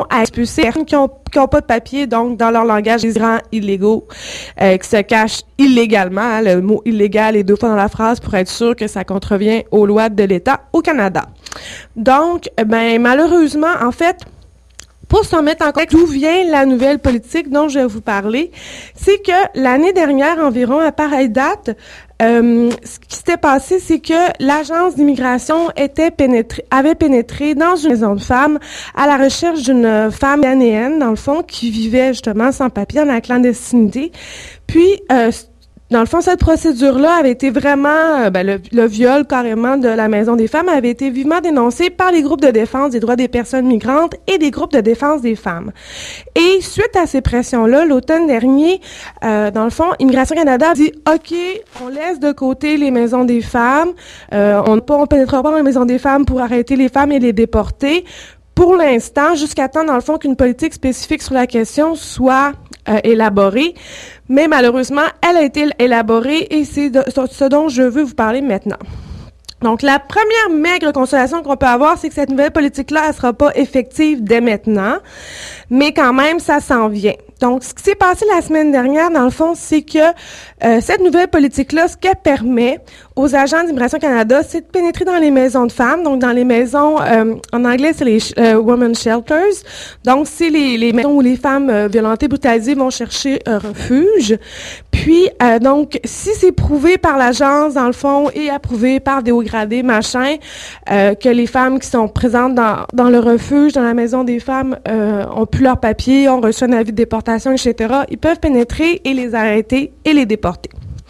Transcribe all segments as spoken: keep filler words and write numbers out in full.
façon à expulser les personnes qui ont, qui ont pas de papier, donc dans leur langage, les immigrants illégaux, euh, qui se cachent illégalement. Hein, le mot illégal est deux fois dans la phrase pour être sûr que ça contrevient aux lois de l'État au Canada. Donc, ben malheureusement, en fait, pour s'en mettre en contexte, d'où vient la nouvelle politique dont je vais vous parler, c'est que l'année dernière environ, à pareille date, euh, ce qui s'était passé, c'est que l'agence d'immigration était pénétrée, avait pénétré dans une maison de femmes à la recherche d'une femme ghanéenne, dans le fond, qui vivait justement sans papier dans la clandestinité. Puis, euh, dans le fond, cette procédure-là avait été vraiment, ben, le, le viol carrément de la Maison des femmes avait été vivement dénoncé par les groupes de défense des droits des personnes migrantes et des groupes de défense des femmes. Et suite à ces pressions-là, l'automne dernier, euh, dans le fond, Immigration Canada a dit « OK, on laisse de côté les maisons des femmes, euh, on ne pénétrera pas dans les maisons des femmes pour arrêter les femmes et les déporter. » Pour l'instant, jusqu'à temps, dans le fond, qu'une politique spécifique sur la question soit euh, élaborée. Mais malheureusement, elle a été élaborée et c'est de, ce dont je veux vous parler maintenant. Donc, la première maigre consolation qu'on peut avoir, c'est que cette nouvelle politique-là, elle sera pas effective dès maintenant, mais quand même, ça s'en vient. Donc, ce qui s'est passé la semaine dernière, dans le fond, c'est que euh, cette nouvelle politique-là, ce qu'elle permet aux agents d'Immigration Canada, c'est de pénétrer dans les maisons de femmes, donc dans les maisons, euh, en anglais, c'est les euh, Women's Shelters. Donc, c'est les, les maisons où les femmes euh, violentées, brutalisées vont chercher un refuge. Puis, euh, donc, si c'est prouvé par l'agence, dans le fond, et approuvé par des hauts gradés, machin, euh, que les femmes qui sont présentes dans, dans le refuge, dans la maison des femmes, euh, ont pu leur papier, ont reçu un avis de déportation, et cetera, ils peuvent pénétrer et les arrêter et les déporter.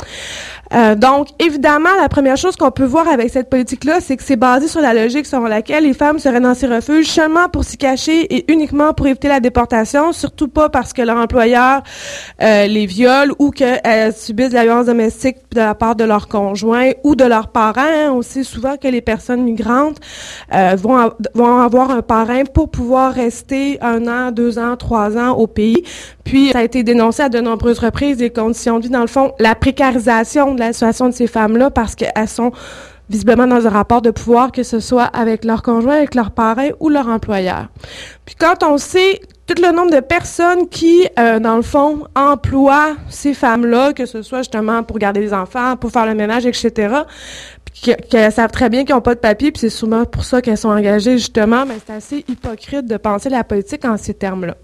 Euh, donc, évidemment, la première chose qu'on peut voir avec cette politique-là, c'est que c'est basé sur la logique selon laquelle les femmes seraient dans ces refuges seulement pour s'y cacher et uniquement pour éviter la déportation, surtout pas parce que leur employeur euh, les viole ou qu'elles subissent de la violence domestique de la part de leur conjoint ou de leurs parents. Hein. On sait souvent que les personnes migrantes euh, vont, a- vont avoir un parrain pour pouvoir rester un an, deux ans, trois ans au pays. Puis, ça a été dénoncé à de nombreuses reprises, les conditions de vie, dans le fond, la précarisation de la situation de ces femmes-là parce qu'elles sont visiblement dans un rapport de pouvoir, que ce soit avec leur conjoint, avec leur parrain ou leur employeur. Puis quand on sait tout le nombre de personnes qui, euh, dans le fond, emploient ces femmes-là, que ce soit justement pour garder les enfants, pour faire le ménage, et cetera, puis qu'elles savent très bien qu'ils n'ont pas de papier, puis c'est souvent pour ça qu'elles sont engagées, justement, mais c'est assez hypocrite de penser la politique en ces termes-là.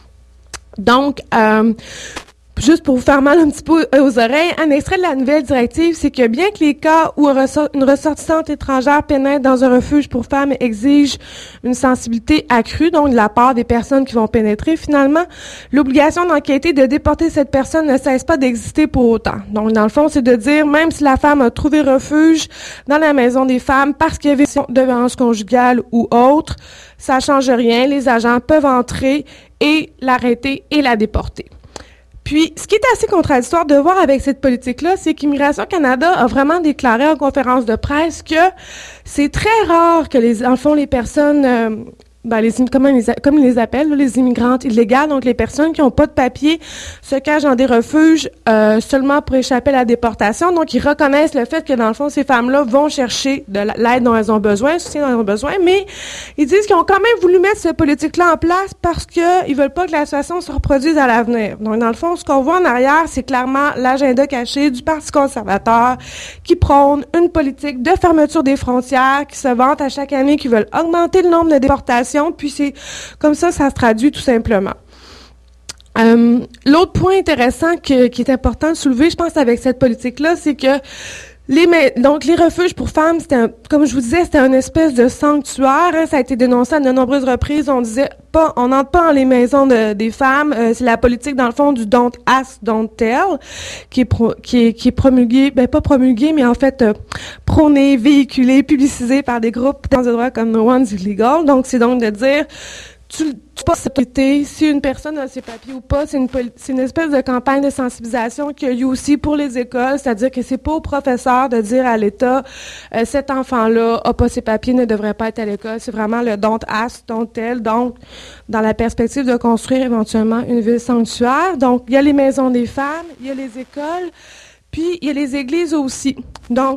Donc, euh, juste pour vous faire mal un petit peu aux oreilles, un extrait de la nouvelle directive, c'est que bien que les cas où une ressortissante étrangère pénètre dans un refuge pour femmes exige une sensibilité accrue, donc de la part des personnes qui vont pénétrer, finalement, l'obligation d'enquêter, de déporter cette personne ne cesse pas d'exister pour autant. Donc, dans le fond, c'est de dire, même si la femme a trouvé refuge dans la maison des femmes parce qu'il y avait de violence conjugale ou autre, ça change rien. Les agents peuvent entrer et l'arrêter et la déporter. Puis, ce qui est assez contradictoire de voir avec cette politique-là, c'est qu'Immigration Canada a vraiment déclaré en conférence de presse que c'est très rare que les, en fond, les personnes, euh, ben, les, comment ils les, comme ils les appellent, là, les immigrantes illégales, donc les personnes qui n'ont pas de papier, se cachent dans des refuges euh, seulement pour échapper à la déportation. Donc, ils reconnaissent le fait que, dans le fond, ces femmes-là vont chercher de l'aide dont elles ont besoin, le soutien dont elles ont besoin, mais ils disent qu'ils ont quand même voulu mettre cette politique-là en place parce qu'ils veulent pas que la situation se reproduise à l'avenir. Donc, dans le fond, ce qu'on voit en arrière, c'est clairement l'agenda caché du Parti conservateur qui prône une politique de fermeture des frontières, qui se vante à chaque année qu'ils veulent augmenter le nombre de déportations, puis c'est comme ça, ça se traduit tout simplement. Euh, l'autre point intéressant que, qui est important de soulever, je pense, avec cette politique-là, c'est que les donc les refuges pour femmes, c'était un, comme je vous disais, c'était une espèce de sanctuaire. Hein, ça a été dénoncé à de nombreuses reprises. On disait pas, on n'entre pas dans les maisons de, des femmes. Euh, c'est la politique dans le fond du don't ask, don't tell, qui est pro, qui est qui est promulguée, ben pas promulguée, mais en fait euh, prônée, véhiculée, publicisée par des groupes de droit comme No One's Illegal. Donc c'est donc de dire Tu, tu pas sécurité, si une personne a ses papiers ou pas, c'est une, c'est une espèce de campagne de sensibilisation qu'il y a eu aussi pour les écoles, c'est-à-dire que c'est pas au professeur de dire à l'État, euh, cet enfant-là a pas ses papiers, ne devrait pas être à l'école. C'est vraiment le don't ask, don't tell. Donc, dans la perspective de construire éventuellement une ville sanctuaire. Donc, il y a les maisons des femmes, il y a les écoles, puis il y a les églises aussi. Donc,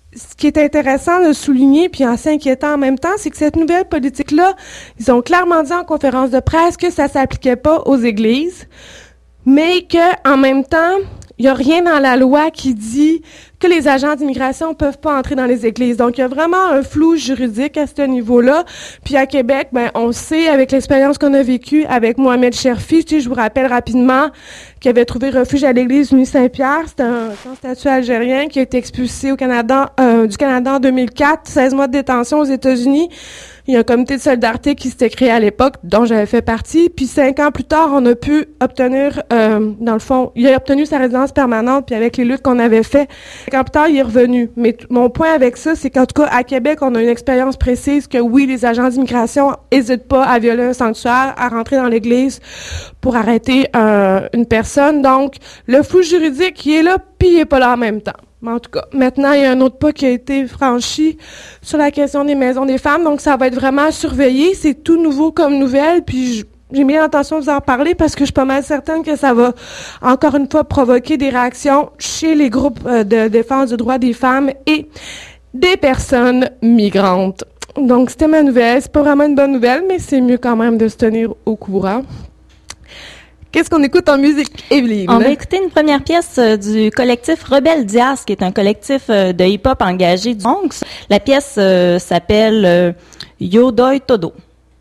ce qui est intéressant de souligner, puis assez inquiétant en même temps, c'est que cette nouvelle politique-là, ils ont clairement dit en conférence de presse que ça s'appliquait pas aux églises, mais que en même temps, il y a rien dans la loi qui dit que les agents d'immigration peuvent pas entrer dans les églises. Donc, il y a vraiment un flou juridique à ce niveau-là. Puis à Québec, ben, on sait, avec l'expérience qu'on a vécue avec Mohamed Cherfi, tu sais, je vous rappelle rapidement qu'il avait trouvé refuge à l'église Unie Saint-Pierre. C'était un sans-statut algérien qui a été expulsé au Canada, euh, du Canada en deux mille quatre, seize mois de détention aux États-Unis. Il y a un comité de solidarité qui s'était créé à l'époque, dont j'avais fait partie. Puis cinq ans plus tard, on a pu obtenir, euh, dans le fond, il a obtenu sa résidence permanente. Puis avec les luttes qu'on avait fait, cinq ans plus tard, il est revenu. Mais t- mon point avec ça, c'est qu'en tout cas, à Québec, on a une expérience précise que oui, les agents d'immigration n'hésitent pas à violer un sanctuaire, à rentrer dans l'église pour arrêter euh, une personne. Donc, le flou juridique, il est là, puis il est pas là en même temps. Mais en tout cas, maintenant, il y a un autre pas qui a été franchi sur la question des maisons des femmes. Donc, ça va être vraiment surveillé. C'est tout nouveau comme nouvelle. Puis, je, j'ai bien l'intention de vous en parler parce que je suis pas mal certaine que ça va, encore une fois, provoquer des réactions chez les groupes euh, de défense des droits des femmes et des personnes migrantes. Donc, c'était ma nouvelle. C'est pas vraiment une bonne nouvelle, mais c'est mieux quand même de se tenir au courant. Qu'est-ce qu'on écoute en musique, Evelyne? On va écouter une première pièce euh, du collectif Rebelle Diaz, qui est un collectif euh, de hip-hop engagé du Bronx. La pièce euh, s'appelle euh, Yo Doy Todo.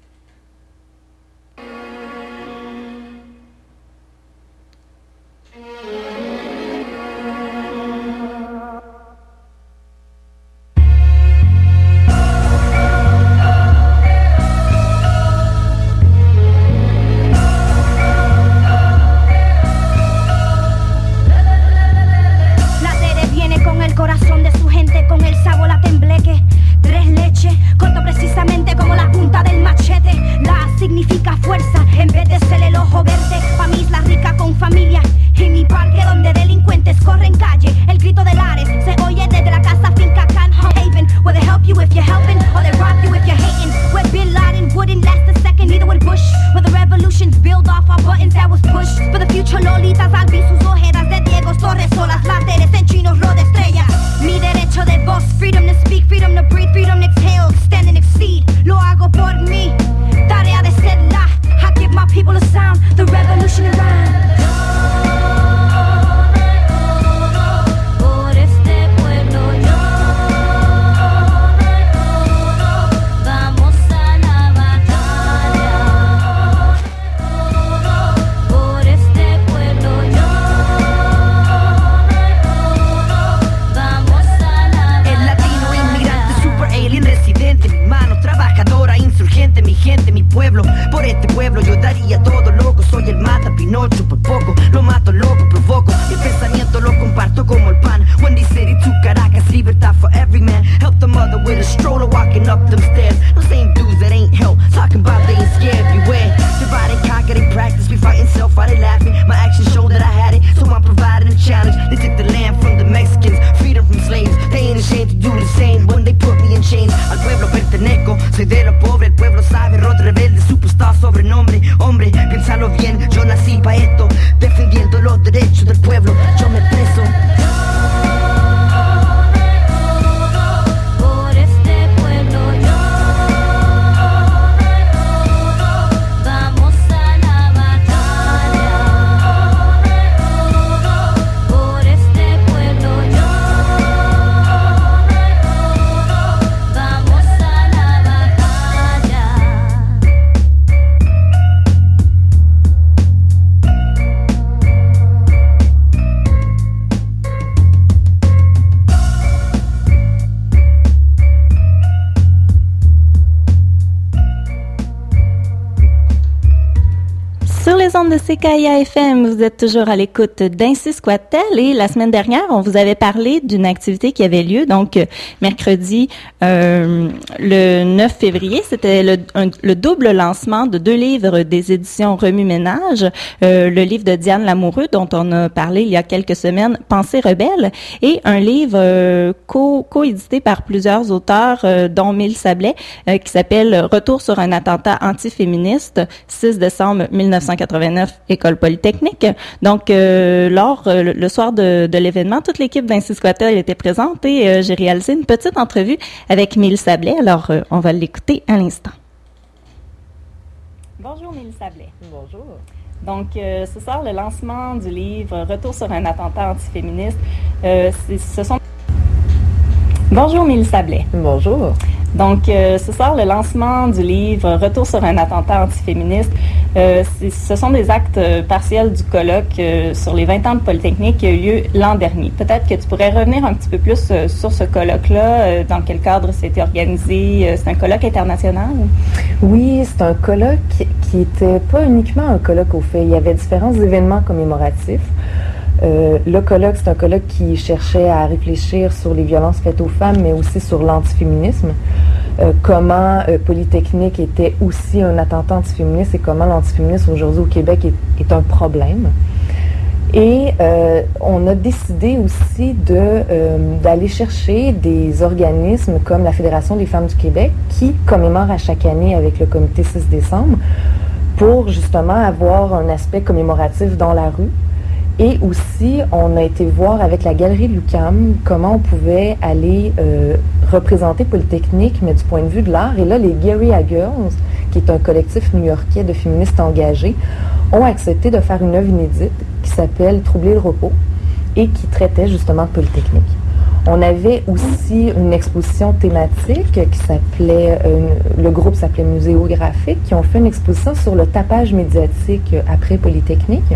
Corazón de su gente con el sabor a tembleque. Tres leches, corto precisamente como la punta del machete. La significa fuerza en vez de ser el ojo verde. Pa' mí es la rica con familia y mi parque donde delincuentes corren calle. El grito de Lares se oye desde la casa finca Can Haven. Where they help you if you're helping or they rob you if you're hating. Where Bin Laden wouldn't last a second, neither would Bush. Where the revolutions build off our buttons that was pushed. For the future lolitas al vi sus ojeras de Diego Torres o las láteres en chinos ro de estrellas. Mi derecho de voz, freedom to speak, freedom to breathe, freedom to exhale, extend and exceed. Lo hago por mí, tarea de ser la. I give my people a sound, the revolution in rhyme. Mi gente, mi pueblo, por este pueblo yo daría todo loco. Soy el mata Pinocho, por poco lo mato loco, provoco. El pensamiento lo comparto como el pan. Wendy City to Caracas, libertad for every man. Help the mother with a stroller walking up them stairs. Those same dudes that ain't help, talking about they ain't scared. Beware, divide and conquer in practice. We fighting self, while they laughing. My actions show that I had it, so I'm providing a challenge. They took the land from the Mexicans, freedom from slaves. They ain't ashamed to do the same when they put me in chains. Al pueblo pertenezco, soy de los pobres, el pueblo sabe, rot rebelde, superstar, sobrenombre, hombre, piénsalo bien, yo nací pa' esto, defendiendo los derechos del pueblo, yo me expreso. De C K I A F M, vous êtes toujours à l'écoute d'Ainsi Squat-Tel et la semaine dernière, on vous avait parlé d'une activité qui avait lieu, donc mercredi euh, le neuf février, c'était le, un, le double lancement de deux livres des éditions Remue-Ménage, euh, le livre de Diane Lamoureux dont on a parlé il y a quelques semaines, Pensée rebelle, et un livre euh, co, co-édité par plusieurs auteurs, euh, dont Mille Sablé, euh, qui s'appelle Retour sur un attentat antiféministe, six décembre mille neuf cent quatre-vingt-neuf, École Polytechnique. Donc, euh, lors, euh, le, le soir de, de l'événement, toute l'équipe d'Insisquatel était présente et euh, j'ai réalisé une petite entrevue avec Mille Sablé. Alors, euh, on va l'écouter à l'instant. Bonjour Mille Sablé. Bonjour. Donc, euh, ce soir, le lancement du livre « Retour sur un attentat antiféministe euh, ». Ce sont... Bonjour Mille Sablé. Bonjour. Donc, euh, ce soir, le lancement du livre « Retour sur un attentat antiféministe euh, », ce sont des actes euh, partiels du colloque euh, sur les vingt ans de Polytechnique qui a eu lieu l'an dernier. Peut-être que tu pourrais revenir un petit peu plus euh, sur ce colloque-là, euh, dans quel cadre c'était organisé. Euh, c'est un colloque international? Oui, c'est un colloque qui n'était pas uniquement un colloque au fait. Il y avait différents événements commémoratifs. Euh, le colloque, c'est un colloque qui cherchait à réfléchir sur les violences faites aux femmes, mais aussi sur l'antiféminisme. Euh, comment euh, Polytechnique était aussi un attentat antiféministe et comment l'antiféminisme aujourd'hui au Québec est, est un problème. Et euh, on a décidé aussi de, euh, d'aller chercher des organismes comme la Fédération des femmes du Québec qui commémore à chaque année avec le comité six décembre pour justement avoir un aspect commémoratif dans la rue. Et aussi, on a été voir avec la Galerie de l'U Q A M comment on pouvait aller euh, représenter Polytechnique, mais du point de vue de l'art. Et là, les Guerrilla Girls, qui est un collectif new-yorkais de féministes engagées, ont accepté de faire une œuvre inédite qui s'appelle « Troubler le repos » et qui traitait justement de Polytechnique. On avait aussi une exposition thématique qui s'appelait, euh, le groupe s'appelait Muséographique, qui ont fait une exposition sur le tapage médiatique après Polytechnique.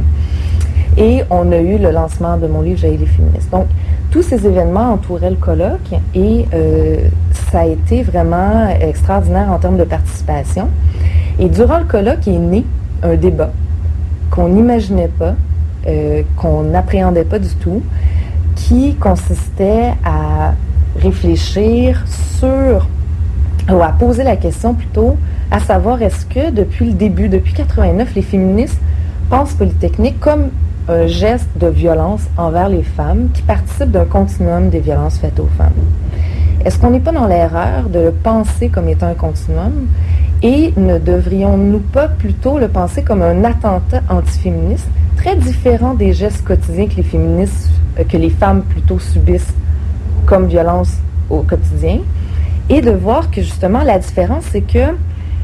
Et on a eu le lancement de mon livre « Jaillit les féministes ». Donc, tous ces événements entouraient le colloque et euh, ça a été vraiment extraordinaire en termes de participation. Et durant le colloque est né un débat qu'on n'imaginait pas, euh, qu'on n'appréhendait pas du tout, qui consistait à réfléchir sur, ou à poser la question plutôt, à savoir est-ce que depuis le début, depuis quatre-vingt-neuf, les féministes pensent Polytechnique comme un geste de violence envers les femmes qui participe d'un continuum des violences faites aux femmes. Est-ce qu'on n'est pas dans l'erreur de le penser comme étant un continuum et ne devrions-nous pas plutôt le penser comme un attentat antiféministe très différent des gestes quotidiens que les féministes, euh, que les femmes plutôt subissent comme violence au quotidien, et de voir que justement la différence c'est que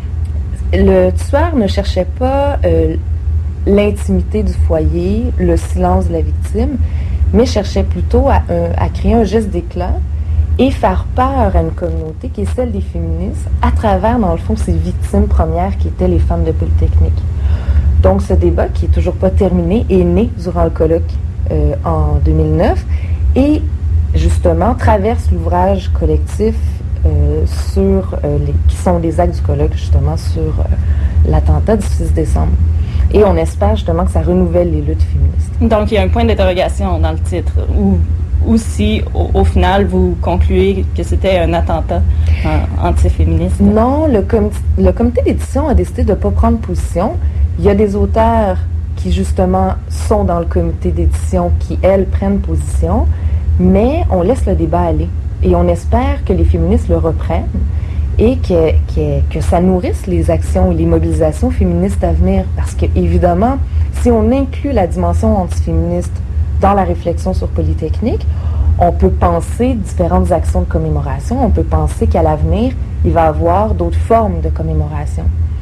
le tueur ne cherchait pas euh, l'intimité du foyer, le silence de la victime, mais cherchait plutôt à, un, à créer un geste d'éclat et faire peur à une communauté qui est celle des féministes à travers, dans le fond, ces victimes premières qui étaient les femmes de Polytechnique. Donc, ce débat, qui n'est toujours pas terminé, est né durant le colloque euh, en deux mille neuf et, justement, traverse l'ouvrage collectif euh, sur euh, les, qui sont des actes du colloque, justement, sur euh, l'attentat du six décembre. Et on espère justement que ça renouvelle les luttes féministes. Donc, il y a un point d'interrogation dans le titre, ou, ou si, au, au final, vous concluez que c'était un attentat euh, antiféministe. Non, le, com- le comité d'édition a décidé de ne pas prendre position. Il y a des auteurs qui, justement, sont dans le comité d'édition, qui, elles, prennent position, mais on laisse le débat aller. Et on espère que les féministes le reprennent et que, que, que ça nourrisse les actions et les mobilisations féministes à venir. Parce que, évidemment, si on inclut la dimension antiféministe dans la réflexion sur Polytechnique, on peut penser différentes actions de commémoration, on peut penser qu'à l'avenir, il va y avoir d'autres formes de commémoration.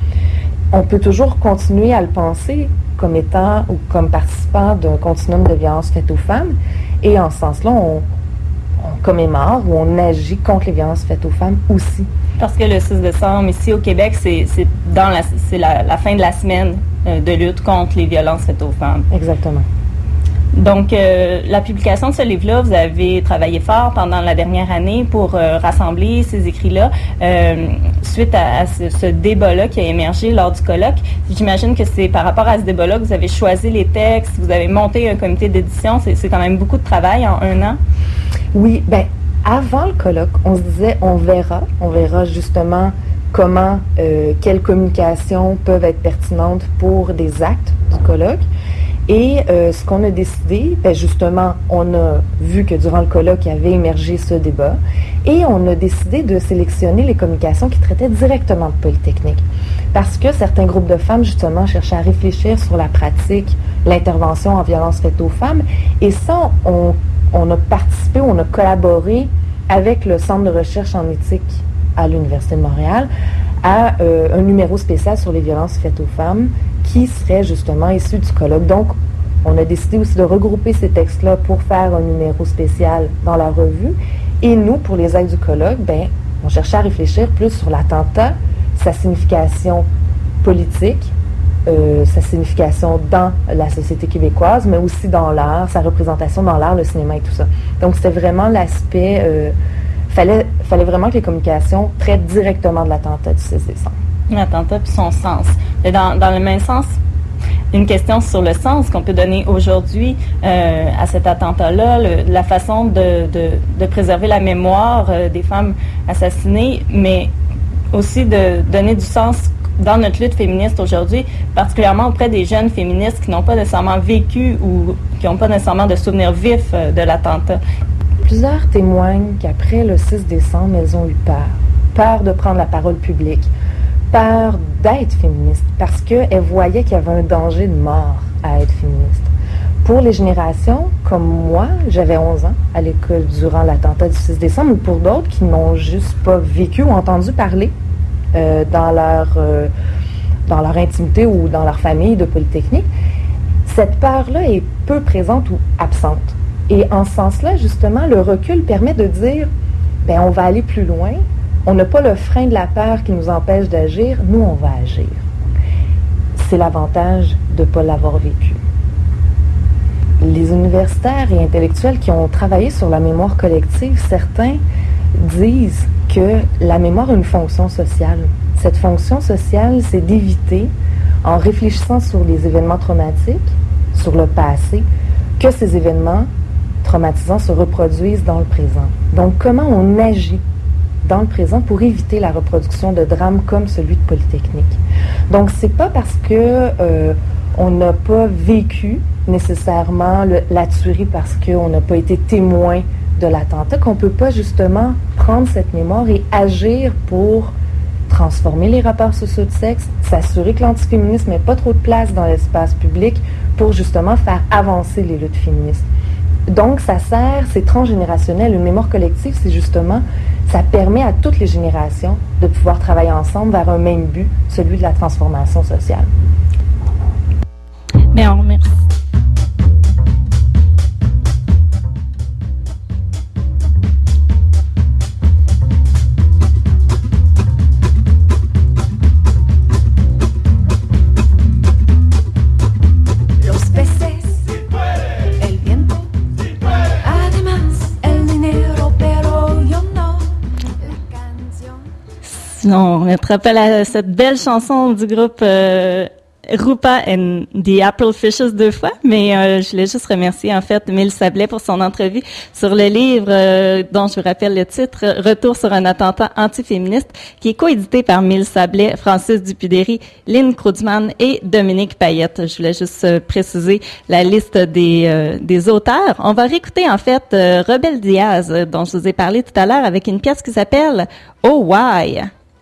On peut toujours continuer à le penser comme étant ou comme participant d'un continuum de violences faites aux femmes, et en ce sens-là, on, on commémore ou on agit contre les violences faites aux femmes aussi. Parce que le six décembre, ici au Québec, c'est, c'est, dans la, c'est la, la fin de la semaine euh, de lutte contre les violences faites aux femmes. Exactement. Donc, euh, la publication de ce livre-là, vous avez travaillé fort pendant la dernière année pour euh, rassembler ces écrits-là. Euh, suite à, à ce, ce débat-là qui a émergé lors du colloque, j'imagine que c'est par rapport à ce débat-là que vous avez choisi les textes, vous avez monté un comité d'édition. C'est, c'est quand même beaucoup de travail en un an. Oui, bien, avant le colloque, on se disait, on verra, on verra justement comment, euh, quelles communications peuvent être pertinentes pour des actes du colloque. Et euh, ce qu'on a décidé, ben justement, on a vu que durant le colloque, il y avait émergé ce débat, et on a décidé de sélectionner les communications qui traitaient directement de Polytechnique. Parce que certains groupes de femmes, justement, cherchaient à réfléchir sur la pratique, l'intervention en violence faite aux femmes, et ça, on, on a participé, on a collaboré avec le Centre de recherche en éthique à l'Université de Montréal, à euh, un numéro spécial sur les violences faites aux femmes qui serait justement issu du colloque. Donc, on a décidé aussi de regrouper ces textes-là pour faire un numéro spécial dans la revue. Et nous, pour les aides du colloque, ben, on cherchait à réfléchir plus sur l'attentat, sa signification politique, euh, sa signification dans la société québécoise, mais aussi dans l'art, sa représentation dans l'art, le cinéma et tout ça. Donc, c'était vraiment l'aspect... Euh, Fallait, fallait vraiment que les communications traitent directement de l'attentat du six décembre. L'attentat puis son sens. Et dans, dans le même sens, une question sur le sens qu'on peut donner aujourd'hui euh, à cet attentat-là, le, la façon de, de, de préserver la mémoire euh, des femmes assassinées, mais aussi de donner du sens dans notre lutte féministe aujourd'hui, particulièrement auprès des jeunes féministes qui n'ont pas nécessairement vécu ou qui n'ont pas nécessairement de souvenirs vifs euh, de l'attentat. Plusieurs témoignent qu'après le six décembre, elles ont eu peur. Peur de prendre la parole publique, peur d'être féministe, parce qu'elles voyaient qu'il y avait un danger de mort à être féministe. Pour les générations, comme moi, j'avais onze ans à l'école durant l'attentat du six décembre, ou pour d'autres qui n'ont juste pas vécu ou entendu parler euh, dans, leur, euh, dans leur intimité ou dans leur famille de Polytechnique, cette peur-là est peu présente ou absente. Et en ce sens-là, justement, le recul permet de dire, bien, on va aller plus loin, on n'a pas le frein de la peur qui nous empêche d'agir, nous, on va agir. C'est l'avantage de ne pas l'avoir vécu. Les universitaires et intellectuels qui ont travaillé sur la mémoire collective, certains disent que la mémoire a une fonction sociale. Cette fonction sociale, c'est d'éviter, en réfléchissant sur les événements traumatiques, sur le passé, que ces événements traumatisants se reproduisent dans le présent. Donc, comment on agit dans le présent pour éviter la reproduction de drames comme celui de Polytechnique. Donc, c'est pas parce que euh, on n'a pas vécu nécessairement le, la tuerie parce qu'on n'a pas été témoin de l'attentat qu'on peut pas justement prendre cette mémoire et agir pour transformer les rapports sociaux de sexe, s'assurer que l'antiféminisme n'ait pas trop de place dans l'espace public pour justement faire avancer les luttes féministes. Donc, ça sert, c'est transgénérationnel. Une mémoire collective, c'est justement, ça permet à toutes les générations de pouvoir travailler ensemble vers un même but, celui de la transformation sociale. Bien, merci. On te rappelle à cette belle chanson du groupe euh, Rupa and the Apple Fishes deux fois, mais euh, je voulais juste remercier en fait Mille Sablé pour son entrevue sur le livre euh, dont je vous rappelle le titre, Retour sur un attentat antiféministe, qui est coédité par Mille Sablé, Francis Dupudéry, Lynn Kreutzmann et Dominique Payette. Je voulais juste euh, préciser la liste des euh, des auteurs. On va réécouter en fait euh, Rebelle Diaz, euh, dont je vous ai parlé tout à l'heure, avec une pièce qui s'appelle Oh Why.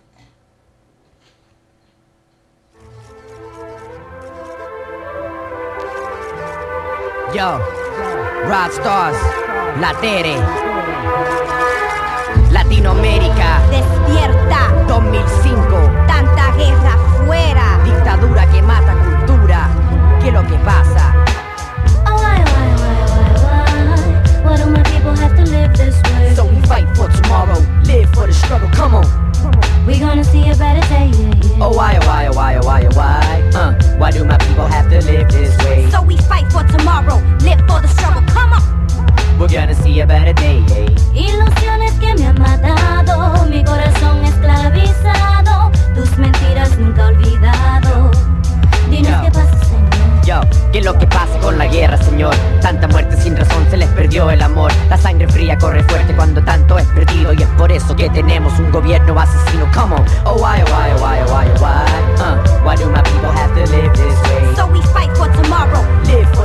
Yo, Rod Stars, La Tere, Latinoamérica, Despierta, dos mil cinco, tanta guerra fuera. dictadura que mata cultura, ¿qué es lo que pasa? Oh, why, why, why, why, why? Why do my people have to live this way? So we fight for tomorrow, live for the struggle, come on. We gonna see a better day, yeah, yeah. Oh why, oh why, oh why, oh why, oh why? Uh, why do my people have to live this way? So we fight for tomorrow, live for the struggle, come on. We're gonna see a better day, yeah. Ilusiones que me han matado, mi corazón esclavizado, tus mentiras nunca olvidado. Dinos Yo. qué pasa, Señor. Yo, ¿qué es lo que pasa con la guerra, señor? Tanta muerte sin razón, se les perdió el amor. La sangre fría corre fuerte cuando tanto es perdido, y es por eso que tenemos un gobierno asesino. Come on, oh why, oh why, oh why, oh why, oh why? Uh, why do my people have to live this way? So we fight for tomorrow, Live for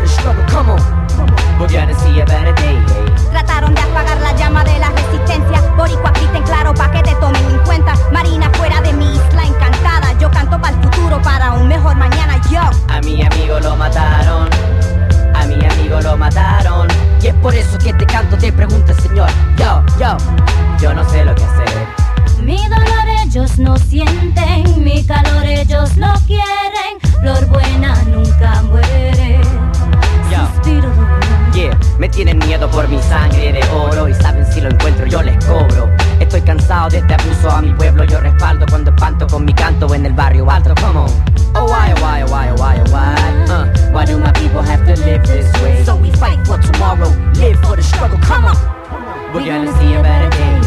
Me tienen miedo por mi sangre de oro y saben si lo encuentro yo les cobro. Estoy cansado de este abuso a mi pueblo, yo respaldo cuando espanto con mi canto en el barrio alto. Come on. Oh why, oh why, oh why, oh why, oh why? Uh, why do my people have to live this way? So we fight for tomorrow, live for the struggle. Come on. We're gonna see a better day.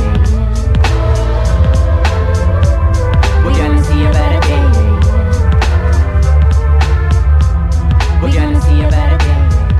We're gonna see a better day. We're gonna see a better day.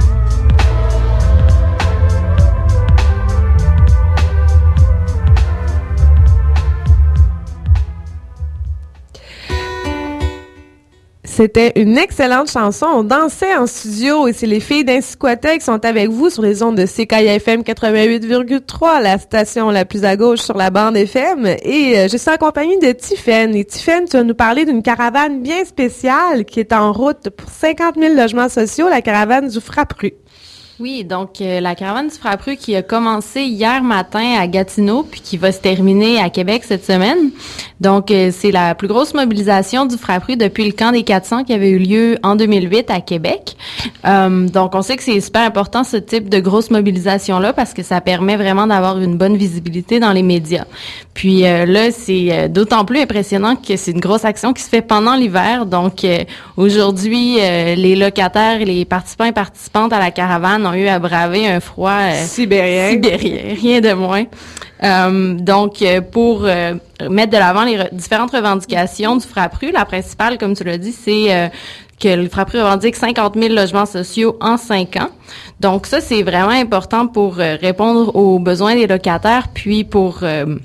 C'était une excellente chanson. On dansait en studio et c'est les filles d'Insisquatel qui sont avec vous sur les ondes de C K I A F M quatre-vingt-huit virgule trois, la station la plus à gauche sur la bande F M. Et euh, je suis en compagnie de Tiffaine. Et Tiffaine, tu vas nous parler d'une caravane bien spéciale qui est en route pour cinquante mille logements sociaux, la caravane du Frappru. Oui, donc euh, la caravane du Frappru qui a commencé hier matin à Gatineau puis qui va se terminer à Québec cette semaine. Donc euh, c'est la plus grosse mobilisation du Frappru depuis le camp des quatre cents qui avait eu lieu en deux mille huit à Québec. Euh, donc on sait que c'est super important ce type de grosse mobilisation-là parce que ça permet vraiment d'avoir une bonne visibilité dans les médias. Puis euh, là, c'est euh, d'autant plus impressionnant que c'est une grosse action qui se fait pendant l'hiver. Donc euh, aujourd'hui, euh, les locataires et les participants et participantes à la caravane ont eu à braver un froid euh, sibérien. sibérien, rien de moins. Euh, donc, euh, pour euh, mettre de l'avant les re- différentes revendications du Frappru, la principale, comme tu l'as dit, c'est euh, que le Frappru revendique cinquante mille logements sociaux en cinq ans. Donc, ça, c'est vraiment important pour euh, répondre aux besoins des locataires, puis pour euh,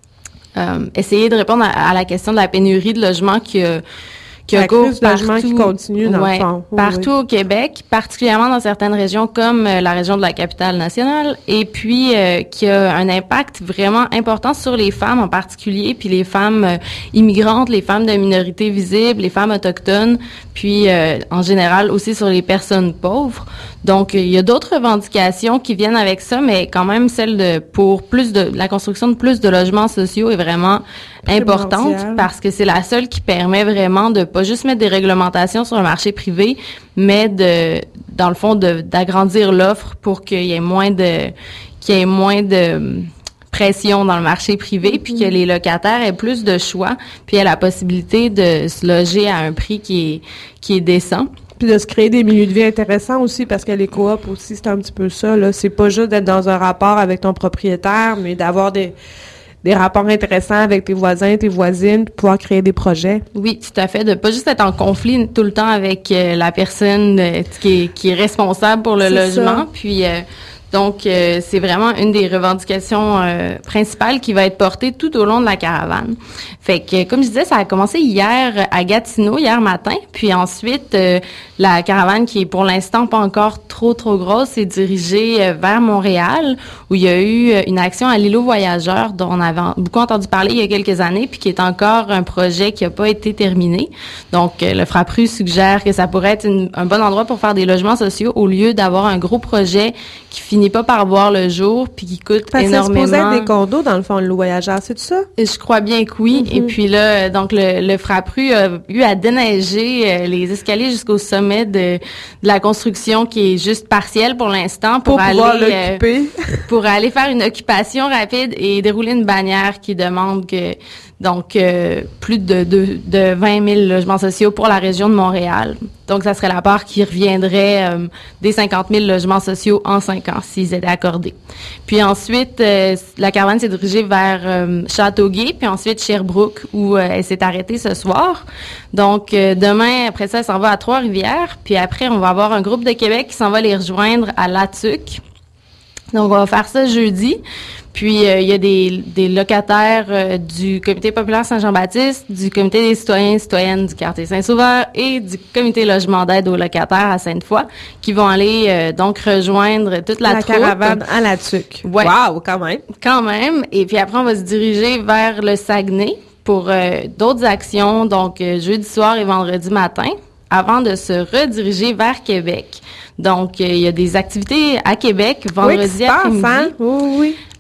euh, essayer de répondre à, à la question de la pénurie de logements qui a qui la crise de logement qui continue dans ouais, le fond. Oui, partout oui. au Québec, particulièrement dans certaines régions comme euh, la région de la capitale nationale, et puis euh, qui a un impact vraiment important sur les femmes en particulier, puis les femmes euh, immigrantes, les femmes de minorités visibles, les femmes autochtones, puis euh, en général aussi sur les personnes pauvres. Donc, il y a d'autres revendications qui viennent avec ça, mais quand même celle de pour plus de la construction de plus de logements sociaux est vraiment importante parce que c'est la seule qui permet vraiment de pas juste mettre des réglementations sur le marché privé, mais de dans le fond de d'agrandir l'offre pour qu'il y ait moins de qu'il y ait moins de pression dans le marché privé, mm-hmm. puis que les locataires aient plus de choix, puis aient la possibilité de se loger à un prix qui est qui est décent. Puis de se créer des milieux de vie intéressants aussi, parce que les coops aussi, c'est un petit peu ça, là. C'est pas juste d'être dans un rapport avec ton propriétaire, mais d'avoir des des rapports intéressants avec tes voisins, tes voisines, puis pouvoir créer des projets. Oui, tout à fait. De pas juste être en conflit tout le temps avec euh, la personne euh, qui est qui est responsable pour le c'est logement. Ça. Puis euh, donc euh, c'est vraiment une des revendications euh, principales qui va être portée tout au long de la caravane. Fait que comme je disais, ça a commencé hier à Gatineau, hier matin, puis ensuite euh, la caravane qui est pour l'instant pas encore trop trop grosse est dirigée euh, vers Montréal où il y a eu euh, une action à l'îlot voyageur dont on avait beaucoup entendu parler il y a quelques années puis qui est encore un projet qui a pas été terminé. Donc euh, le Frappru suggère que ça pourrait être une, un bon endroit pour faire des logements sociaux au lieu d'avoir un gros projet qui finit pas par voir le jour puis qui coûte Parce énormément. C'est supposé être des condos dans le fond l'îlot voyageur, c'est tout ça? Je crois bien que oui. Mm-hmm. Et puis là, donc le, le Frappru a eu à déneiger euh, les escaliers jusqu'au sommet de, de la construction qui est juste partielle pour l'instant pour, pour aller l'occuper. Euh, pour aller faire une occupation rapide et dérouler une bannière qui demande que donc euh, plus de, de de vingt mille logements sociaux pour la région de Montréal. Donc ça serait la part qui reviendrait euh, des cinquante mille logements sociaux en cinq ans s'ils étaient accordés. Puis ensuite euh, la caravane s'est dirigée vers euh, Châteauguay puis ensuite Sherbrooke où euh, elle s'est arrêtée ce soir. Donc euh, demain après ça elle s'en va à Trois-Rivières puis après on va avoir un groupe de Québec qui s'en va les rejoindre à Latuc. Donc on va faire ça jeudi. Puis, euh, il y a des, des locataires euh, du Comité populaire Saint-Jean-Baptiste, du Comité des citoyens et citoyennes du quartier Saint-Sauveur et du Comité logement d'aide aux locataires à Sainte-Foy qui vont aller euh, donc rejoindre toute la, la troupe. caravane à la tuque. Ouais. Wow, quand même. Quand même. Et puis après, on va se diriger vers le Saguenay pour euh, d'autres actions, donc euh, jeudi soir et vendredi matin, avant de se rediriger vers Québec. Donc, il euh, y a des activités à Québec vendredi oui, après-midi. Passe, hein? Oui, oui.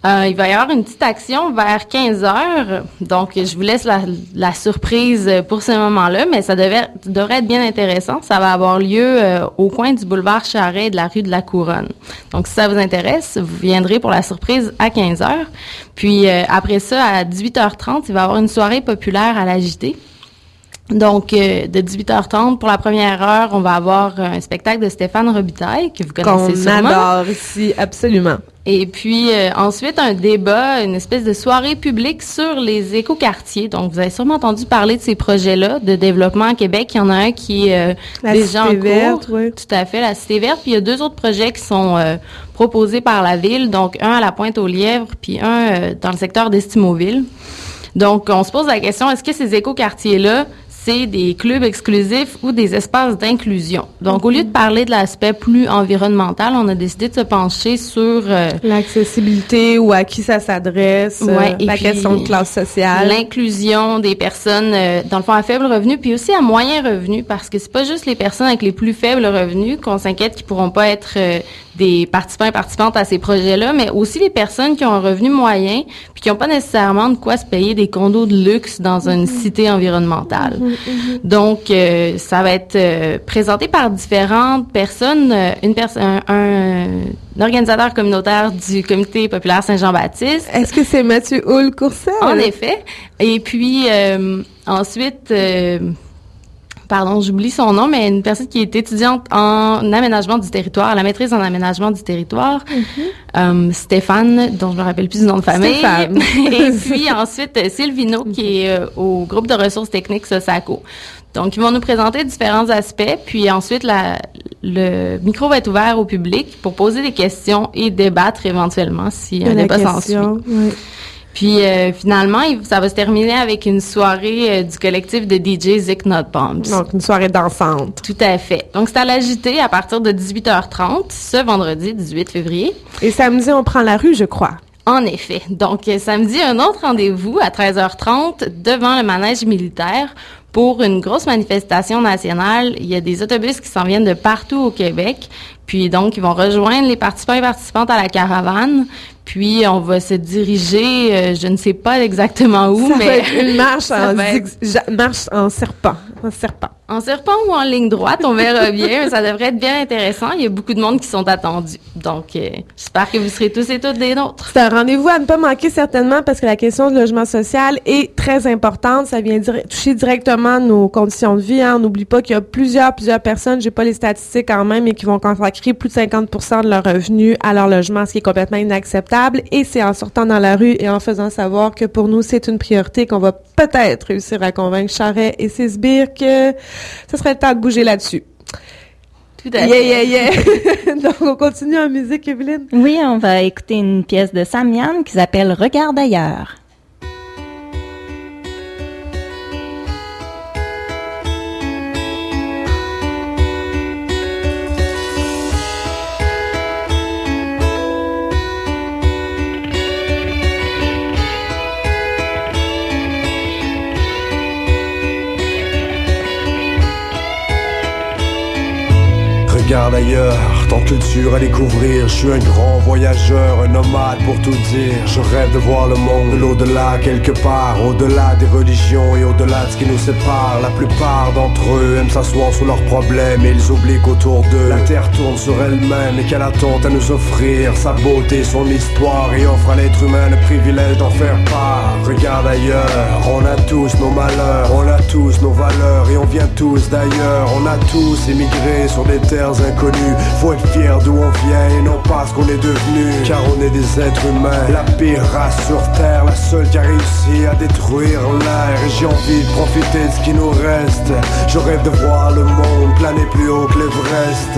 Euh, il va y avoir une petite action vers quinze heures. Donc, je vous laisse la, la surprise pour ce moment-là, mais ça devait, devrait être bien intéressant. Ça va avoir lieu euh, au coin du boulevard Charest et de la rue de la Couronne. Donc, si ça vous intéresse, vous viendrez pour la surprise à quinze heures. Puis, euh, après ça, à dix-huit heures trente, il va y avoir une soirée populaire à la J T. Donc, euh, de dix-huit heures trente, pour la première heure, on va avoir un spectacle de Stéphane Robitaille, que vous connaissez Qu'on sûrement. Qu'on adore ici, absolument. Et puis, euh, ensuite, un débat, une espèce de soirée publique sur les écoquartiers. Donc, vous avez sûrement entendu parler de ces projets-là de développement à Québec. Il y en a un qui est euh, la déjà en Cité cours. Verte, oui. Tout à fait, la Cité Verte. Puis, il y a deux autres projets qui sont euh, proposés par la Ville. Donc, un à la Pointe-aux-Lièvres, puis un euh, dans le secteur d'Estimauville. Donc, on se pose la question, est-ce que ces écoquartiers-là, c'est des clubs exclusifs ou des espaces d'inclusion. Donc, au lieu de parler de l'aspect plus environnemental, on a décidé de se pencher sur euh, l'accessibilité ou à qui ça s'adresse, ouais, euh, la question de classe sociale, l'inclusion des personnes euh, dans le fond à faible revenu, puis aussi à moyen revenu, parce que c'est pas juste les personnes avec les plus faibles revenus qu'on s'inquiète qui pourront pas être euh, des participants et participantes à ces projets-là, mais aussi les personnes qui ont un revenu moyen puis qui n'ont pas nécessairement de quoi se payer des condos de luxe dans une mm-hmm. cité environnementale. Mm-hmm. Donc, euh, ça va être euh, présenté par différentes personnes. Euh, une personne, un, un, un organisateur communautaire du Comité populaire Saint-Jean-Baptiste. Est-ce que c'est Mathieu Houle-Courcelle? En effet. Et puis, euh, ensuite... Euh, Pardon, j'oublie son nom, mais une personne qui est étudiante en aménagement du territoire, la maîtrise en aménagement du territoire, mm-hmm. euh, Stéphane, dont je me rappelle plus du nom de famille. Stéphane. Et puis ensuite, Sylvino, qui est euh, au groupe de ressources techniques SOSACO. Donc, ils vont nous présenter différents aspects, puis ensuite, la, le micro va être ouvert au public pour poser des questions et débattre éventuellement si un débat s'ensuit. Oui. Puis euh, finalement, il, ça va se terminer avec une soirée euh, du collectif de D J Zick Not Bombs. Donc, une soirée dansante. Tout à fait. Donc, c'est à la J T à partir de dix-huit heures trente, ce vendredi dix-huit février. Et samedi, on prend la rue, je crois. En effet. Donc, euh, samedi, un autre rendez-vous à treize heures trente devant le manège militaire pour une grosse manifestation nationale. Il y a des autobus qui s'en viennent de partout au Québec. Puis donc, ils vont rejoindre les participants et participantes à la caravane. Puis, on va se diriger, euh, je ne sais pas exactement où, ça mais... va être une marche en, être... zig... marche en serpent. En serpent. En serpent ou en ligne droite, on verra bien. Ça devrait être bien intéressant. Il y a beaucoup de monde qui sont attendus. Donc, euh, j'espère que vous serez tous et toutes des nôtres. C'est un rendez-vous à ne pas manquer certainement parce que la question du logement social est très importante. Ça vient dire, toucher directement nos conditions de vie. Hein. On n'oublie pas qu'il y a plusieurs, plusieurs personnes, j'ai pas les statistiques quand même, mais qui vont consacrer plus de cinquante pour cent de leur revenu à leur logement, ce qui est complètement inacceptable. Et c'est en sortant dans la rue et en faisant savoir que pour nous, c'est une priorité qu'on va peut-être réussir à convaincre Charest et ses sbires que ce serait le temps de bouger là-dessus. Tout à fait. Yeah, yeah, yeah. Donc, on continue en musique, Evelyne? Oui, on va écouter une pièce de Sam Yann qui s'appelle « Regarde ailleurs ». Regarde ailleurs, tant de culture à découvrir. Je suis un grand voyageur, un nomade pour tout dire. Je rêve de voir le monde de l'au-delà quelque part, au-delà des religions et au-delà de ce qui nous sépare. La plupart d'entre eux aiment s'asseoir sur leurs problèmes et ils oublient qu'autour d'eux la terre tourne sur elle-même et qu'elle a tant à nous offrir. Sa beauté, son histoire et offre à l'être humain le privilège d'en faire part. Regarde ailleurs, on a tous nos malheurs, on a tous nos valeurs et on vient tous d'ailleurs. On a tous émigré sur des terres inconnues. Faut être fier d'où on vient et non pas ce qu'on est devenu, car on est des êtres humains, la pire race sur terre, la seule qui a réussi à détruire l'air. Et j'ai envie de profiter de ce qui nous reste. Je rêve de voir le monde planer plus haut que l'Everest.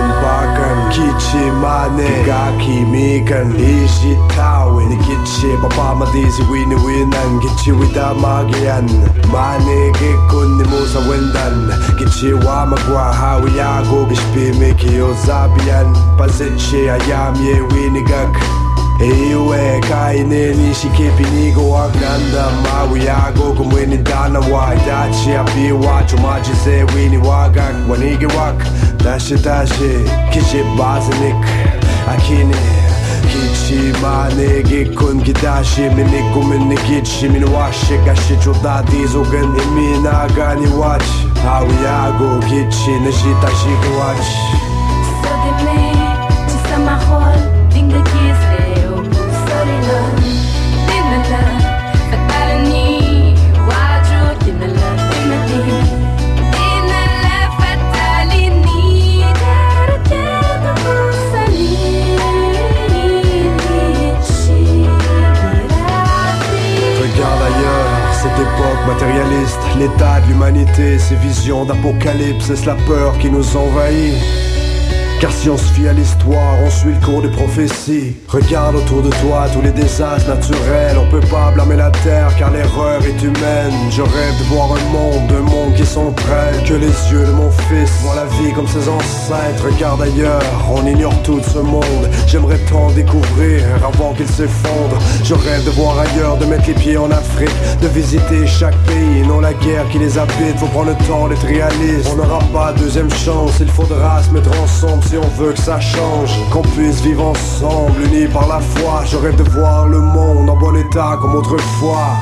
Mane Gaki mikan ishitawe Nikichi Papa Daisy Winnie Winan Gichi Wida Magian Mane Gekun Nimusa Wendan Gichi Wamagwa Hawiyago Gishpi Miki Ozabian Pazichi Ayam Ye Winigak Ewe kaine nishikipinigo wakanda mawiyago kumweni dana wa dachi api wacho majize wini wagak wanige wak dashi dashi kishi bazinik akine kichi mane gikun gidashi miniku minikichi minwashi gashi chudadi zogan imina gani wach hawiyago kichi nishitashi wach So de me chisamahol dinga kisre Regarde ailleurs, cette époque matérialiste, l'état de l'humanité, ces visions d'apocalypse, est-ce la peur qui nous envahit? Car si on se fie à l'histoire, on suit le cours des prophéties. Regarde autour de toi tous les désastres naturels. On peut pas blâmer la terre car l'erreur est humaine. Je rêve de voir un monde, un monde qui s'entraîne. Que les yeux de mon fils voient la vie comme ses ancêtres. Regarde ailleurs, on ignore tout de ce monde. J'aimerais tant découvrir avant qu'il s'effondre. Je rêve de voir ailleurs, de mettre les pieds en Afrique, de visiter chaque pays, non la guerre qui les habite. Faut prendre le temps d'être réaliste. On n'aura pas deuxième chance, il faudra se mettre ensemble si on veut que ça change, qu'on puisse vivre ensemble, unis par la foi. Je rêve de voir le monde en bon état comme autrefois.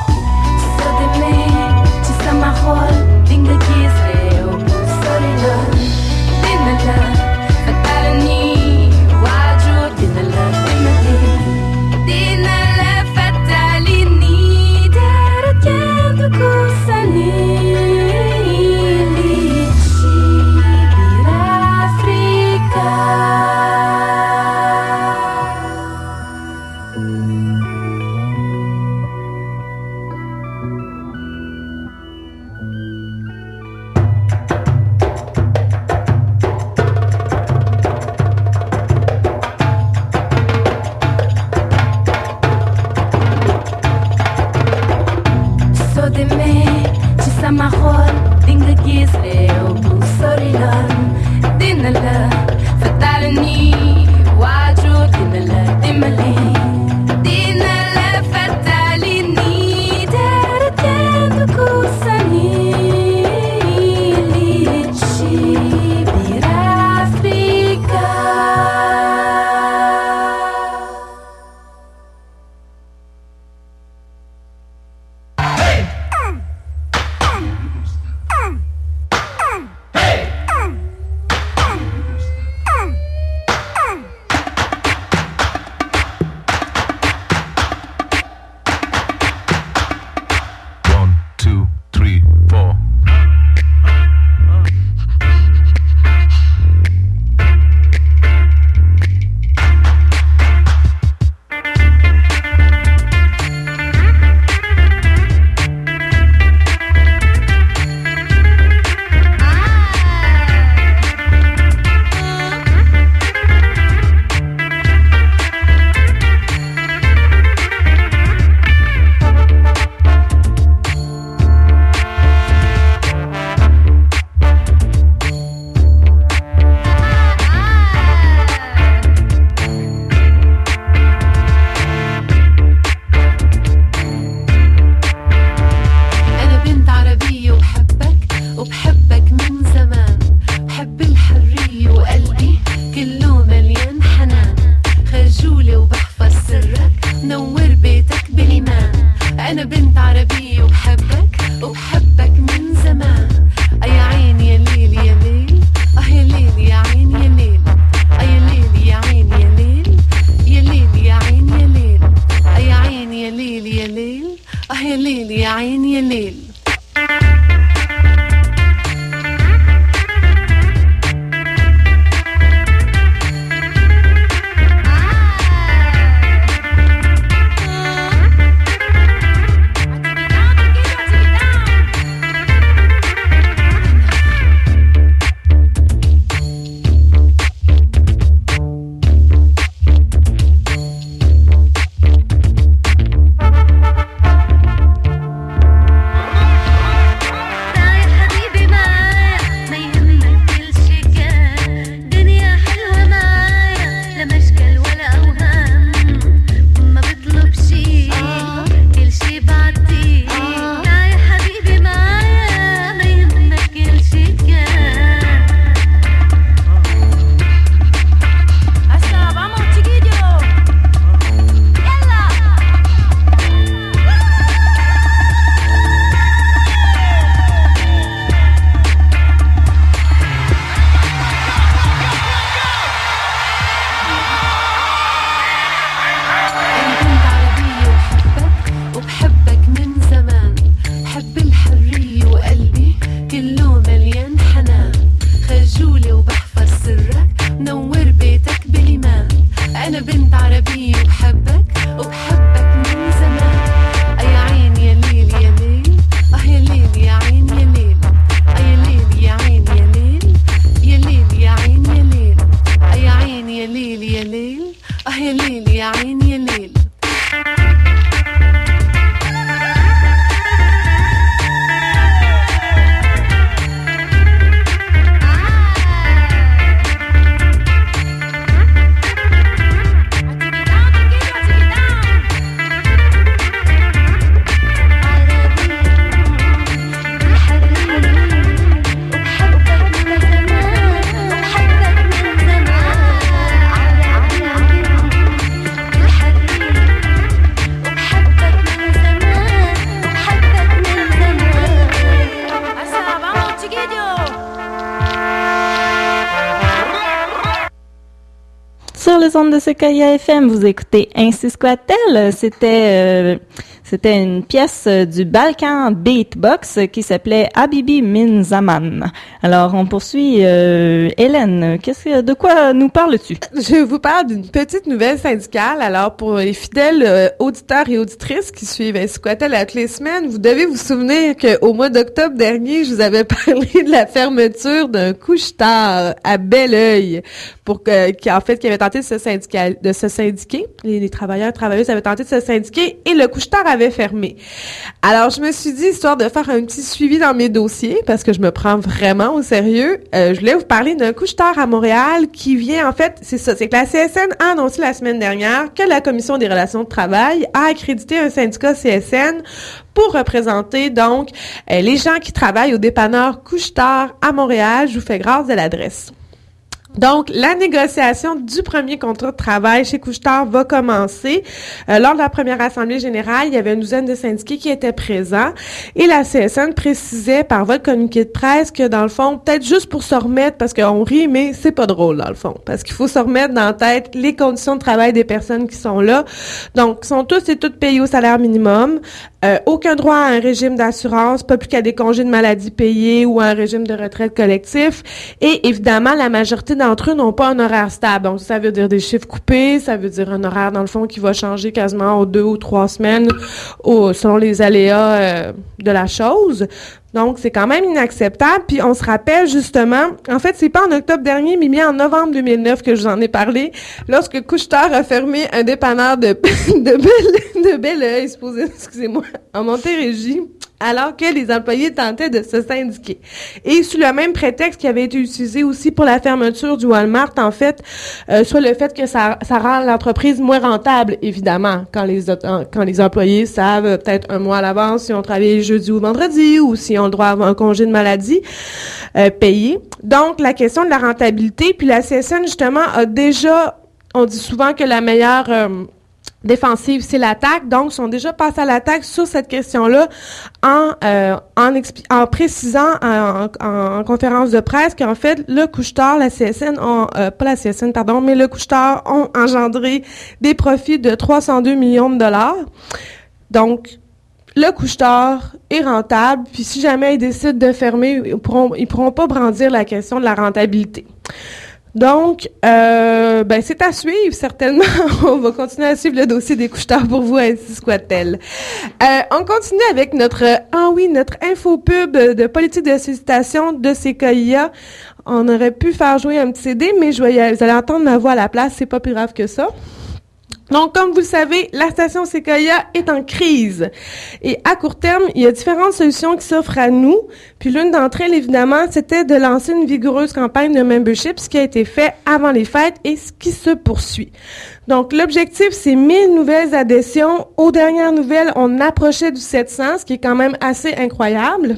les ondes de Sequoia F M. Vous écoutez Ainsi Squat-elle. C'était euh, c'était une pièce du Balkan Beatbox qui s'appelait Habibi Min Zaman. Alors, on poursuit. Euh, Hélène, qu'est-ce que, de quoi nous parles-tu? Je vous parle d'une petite nouvelle syndicale. Alors, pour les fidèles euh, auditeurs et auditrices qui suivent Ainsi Squat-elle à toutes les semaines, vous devez vous souvenir qu'au mois d'octobre dernier, je vous avais parlé de la fermeture d'un couche-tard à Belleuil, pour que, qui en fait, qui avait tenté de se syndiquer, de se syndiquer. Les, les travailleurs et travailleuses avaient tenté de se syndiquer et le couche-tard avait fermé. Alors, je me suis dit, histoire de faire un petit suivi dans mes dossiers, parce que je me prends vraiment au sérieux, euh, je voulais vous parler d'un couche-tard à Montréal qui vient, en fait, c'est ça, c'est que la C S N a annoncé la semaine dernière que la Commission des relations de travail a accrédité un syndicat C S N pour représenter, donc, euh, les gens qui travaillent au dépanneur couche-tard à Montréal. Je vous fais grâce de l'adresse. Donc, la négociation du premier contrat de travail chez Couche-Tard va commencer. Euh, lors de la première assemblée générale, il y avait une douzaine de syndiqués qui étaient présents et la C S N précisait par votre communiqué de presse que, dans le fond, peut-être juste pour se remettre, parce qu'on rit, mais c'est pas drôle, dans le fond, parce qu'il faut se remettre dans la tête les conditions de travail des personnes qui sont là. Donc, ils sont tous et toutes payés au salaire minimum, euh, aucun droit à un régime d'assurance, pas plus qu'à des congés de maladie payés ou à un régime de retraite collectif, et évidemment, la majorité d'entre eux n'ont pas un horaire stable. Donc, ça veut dire des chiffres coupés, ça veut dire un horaire, dans le fond, qui va changer quasiment aux deux ou trois semaines, au, selon les aléas euh, de la chose. Donc, c'est quand même inacceptable. Puis, on se rappelle, justement, en fait, c'est pas en octobre dernier, mais bien en novembre deux mille neuf que je vous en ai parlé, lorsque Couche-Tard a fermé un dépanneur de, de, Belle, de Belleuil, supposé, excusez-moi, en Montérégie, alors que les employés tentaient de se syndiquer. Et sous le même prétexte qui avait été utilisé aussi pour la fermeture du Walmart, en fait, euh, soit le fait que ça, ça rend l'entreprise moins rentable, évidemment, quand les quand les employés savent euh, peut-être un mois à l'avance si on travaille jeudi ou vendredi ou si on a le droit à un congé de maladie euh, payé. Donc, la question de la rentabilité, puis la C S N, justement, a déjà, on dit souvent que la meilleure... Euh, défensive, c'est l'attaque. Donc, ils sont déjà passés à l'attaque sur cette question-là en euh, en, expli- en précisant en, en, en conférence de presse qu'en fait, le couche-tard, la C S N, ont, euh, pas la C S N, pardon, mais le couche-tard ont engendré des profits de trois cent deux millions de dollars. Donc, le couche-tard est rentable, puis si jamais ils décident de fermer, ils pourront, ils pourront pas brandir la question de la rentabilité. Donc, euh, ben c'est à suivre, certainement. On va continuer à suivre le dossier des couche-tards pour vous, Ainsi Squat-elle. Euh, on continue avec notre, ah oui, notre infopub de politique de sollicitation de Sequoia. On aurait pu faire jouer un petit C D, mais je vais, vous allez entendre ma voix à la place, c'est pas plus grave que ça. Donc, comme vous le savez, la station Sequoia est en crise. Et à court terme, il y a différentes solutions qui s'offrent à nous. Puis l'une d'entre elles, évidemment, c'était de lancer une vigoureuse campagne de membership, ce qui a été fait avant les fêtes et ce qui se poursuit. Donc, l'objectif, c'est mille nouvelles adhésions. Aux dernières nouvelles, on approchait du sept cents, ce qui est quand même assez incroyable.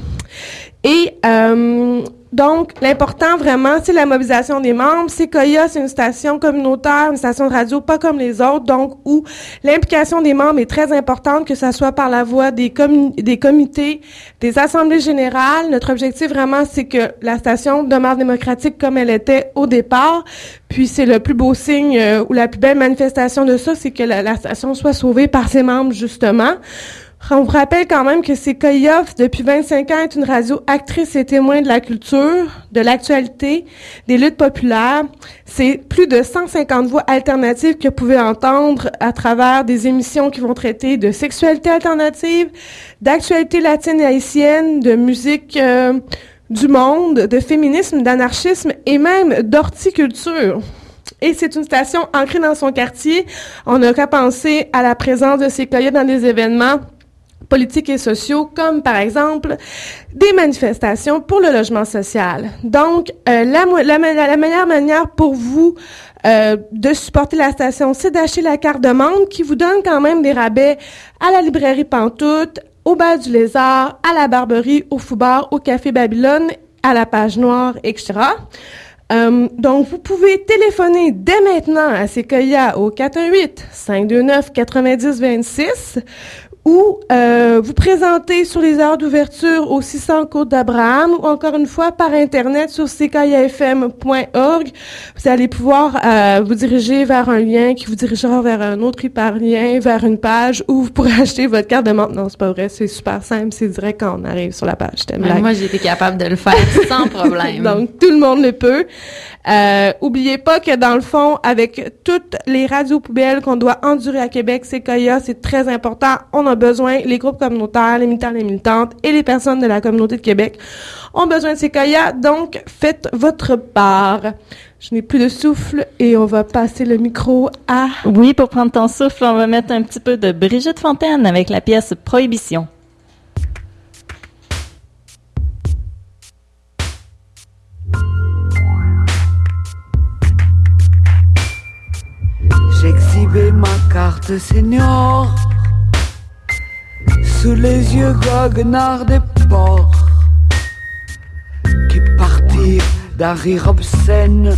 Et... Euh, Donc, l'important vraiment, c'est la mobilisation des membres. Sequoia, c'est une station communautaire, une station de radio pas comme les autres, donc où l'implication des membres est très importante, que ce soit par la voie des, commun- des comités, des assemblées générales. Notre objectif vraiment, c'est que la station demeure démocratique comme elle était au départ. Puis c'est le plus beau signe euh, ou la plus belle manifestation de ça, c'est que la, la station soit sauvée par ses membres, justement. On vous rappelle quand même que Sequoia, depuis vingt-cinq ans, est une radio actrice et témoin de la culture, de l'actualité, des luttes populaires. C'est plus de cent cinquante voix alternatives que vous pouvez entendre à travers des émissions qui vont traiter de sexualité alternative, d'actualité latine et haïtienne, de musique euh, du monde, de féminisme, d'anarchisme et même d'horticulture. Et c'est une station ancrée dans son quartier. On n'a qu'à penser à la présence de Sequoia dans des événements politiques et sociaux, comme par exemple des manifestations pour le logement social. Donc, euh, la, la, la meilleure manière pour vous euh, de supporter la station, c'est d'acheter la carte de membre qui vous donne quand même des rabais à la librairie Pantoute, au Bal du Lézard, à la Barberie, au Foubar, au Café Babylone, à la Page Noire, et cetera. Euh, donc, vous pouvez téléphoner dès maintenant à Sequoia au quatre un huit, cinq deux neuf, neuf zéro deux six ou euh, vous présenter sur les heures d'ouverture au six cents Côte d'Abraham ou encore une fois par Internet sur c k i a f m point org. Vous allez pouvoir euh, vous diriger vers un lien qui vous dirigera vers un autre hyperlien, vers une page où vous pourrez acheter votre carte de membre. Non, c'est pas vrai, c'est super simple, c'est direct quand on arrive sur la page. Ouais, moi, j'ai été capable de le faire sans problème. Donc, tout le monde le peut. Euh, oubliez pas que dans le fond, avec toutes les radios poubelles qu'on doit endurer à Québec, C K I A, c'est très important. On a besoin, les groupes communautaires, les militants, les militantes et les personnes de la communauté de Québec ont besoin de C K I A, donc faites votre part. Je n'ai plus de souffle et on va passer le micro à... Oui, pour prendre ton souffle, on va mettre un petit peu de Brigitte Fontaine avec la pièce Prohibition. J'exhibais ma carte senior sous les yeux goguenards des porcs qui partirent d'un rire obscène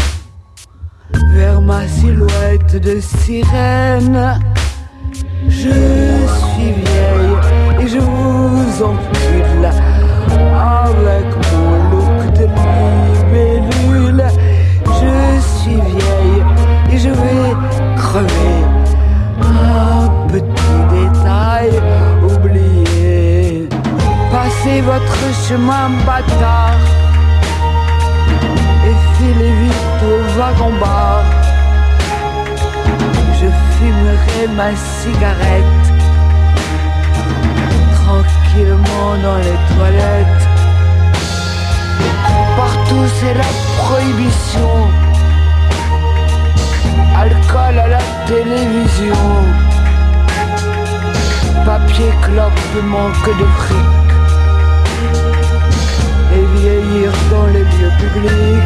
vers ma silhouette de sirène. Je suis vieille et je vous encule avec mon look de libellule. Je suis vieille et je vais crever. Un petit détail oublié. Passez votre chemin bâtard et filez vite au wagon-bar. Je fumerai ma cigarette tranquillement dans les toilettes. Partout c'est la prohibition. Alcool à la télévision. Papier clope manque de fric. Et vieillir dans les lieux publics.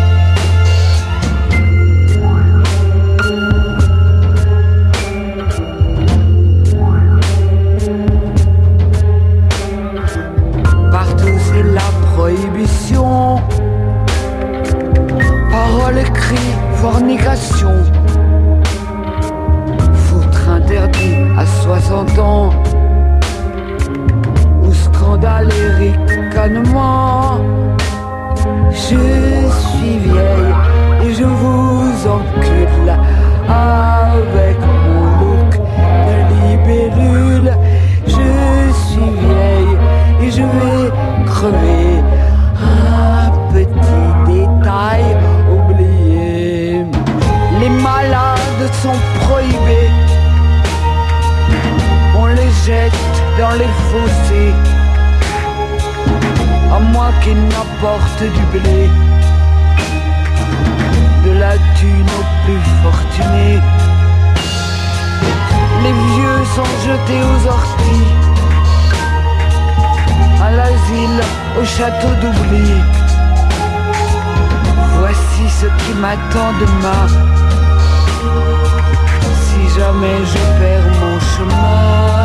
Partout c'est la prohibition. Paroles, écrits, fornication. Foutre interdit à soixante ans. Ou scandale et ricanement. Je suis vieille et je vous encule avec mon look de libellule. Je suis vieille et je vais crever. Un petit détail oublié. Les malades sont prohibés. On les jette dans les fossés. À moins qu'ils n'apportent du blé, de la thune aux plus fortunés. Les vieux sont jetés aux orties, à l'asile, au château d'oubli. Voici ce qui m'attend demain, si jamais je perds mon chemin.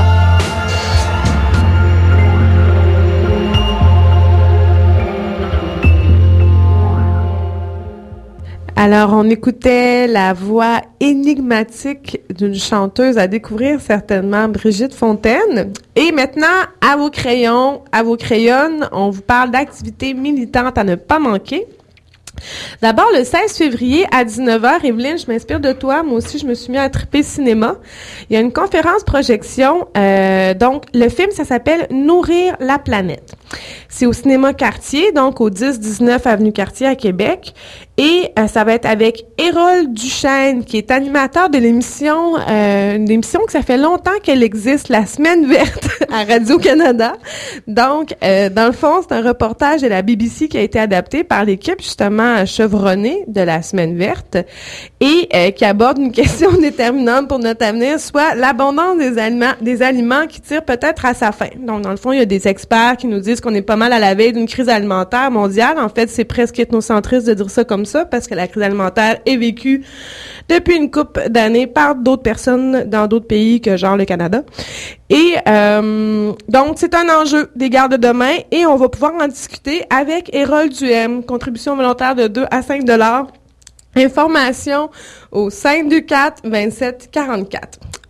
Alors, on écoutait la voix énigmatique d'une chanteuse à découvrir certainement, Brigitte Fontaine. Et maintenant, à vos crayons, à vos crayonnes, on vous parle d'activités militantes à ne pas manquer. D'abord, le seize février à dix-neuf heures, Evelyne, je m'inspire de toi. Moi aussi, je me suis mis à triper cinéma. Il y a une conférence projection. Euh, donc, le film, ça s'appelle « Nourrir la planète ». C'est au cinéma Cartier, donc au dix dix-neuf avenue Cartier à Québec. Et euh, ça va être avec Hérold Duchesne, qui est animateur de l'émission, euh, une émission que ça fait longtemps qu'elle existe, La Semaine verte à Radio-Canada. Donc, euh, dans le fond, c'est un reportage de la B B C qui a été adapté par l'équipe, justement, chevronnée de La Semaine verte et euh, qui aborde une question déterminante pour notre avenir, soit l'abondance des aliments, des aliments qui tirent peut-être à sa fin. Donc, dans le fond, il y a des experts qui nous disent qu'on est pas mal à la veille d'une crise alimentaire mondiale. En fait, c'est presque ethnocentriste de dire ça comme ça, parce que la crise alimentaire est vécue depuis une couple d'années par d'autres personnes dans d'autres pays que genre le Canada. Et euh, donc, c'est un enjeu des gardes de demain et on va pouvoir en discuter avec Hérold Duhem, contribution volontaire de deux à cinq dollars. Information au cinq deux quatre vingt-sept quarante-quatre.